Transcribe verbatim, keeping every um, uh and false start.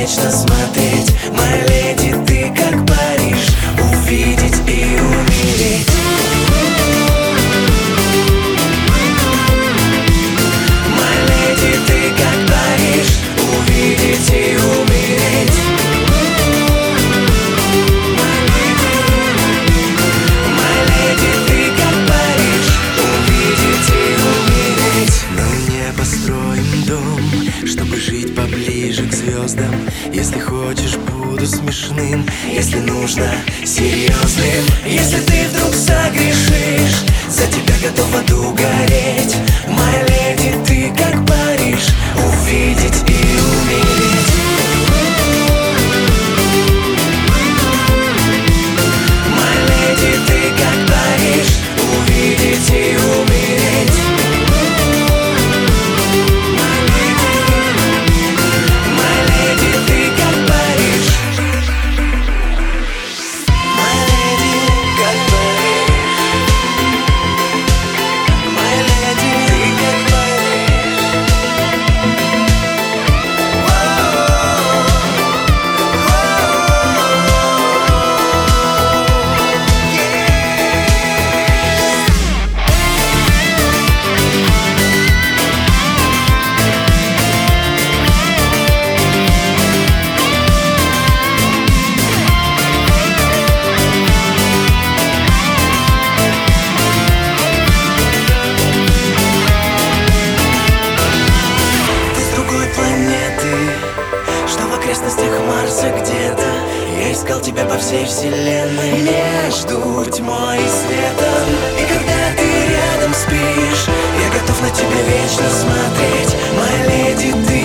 вечно смотреть. Моя леди, ты как Париж, увидеть и умереть. Моя леди, ты как Париж, увидеть и умереть. Моя леди, ты как Париж, увидеть и умереть. Мы не построим дом, чтобы жить поближе к звездам. Если хочешь, буду смешным, если нужно, серьезным. Если ты вдруг согрешишь, за тебя готов в аду гореть. Моя леди, ты как Париж, увидеть и умереть. Моя леди, ты как Париж, увидеть и умереть. Моя леди, ты как Париж. Моя леди, как Париж. Моя леди, ты как Париж. Ты с другой планеты, что в окрестностях Марса где-то. Я искал тебя по всей вселенной, между тьмой и светом. И когда ты рядом спишь, я готов на тебя вечно смотреть. Моя леди, ты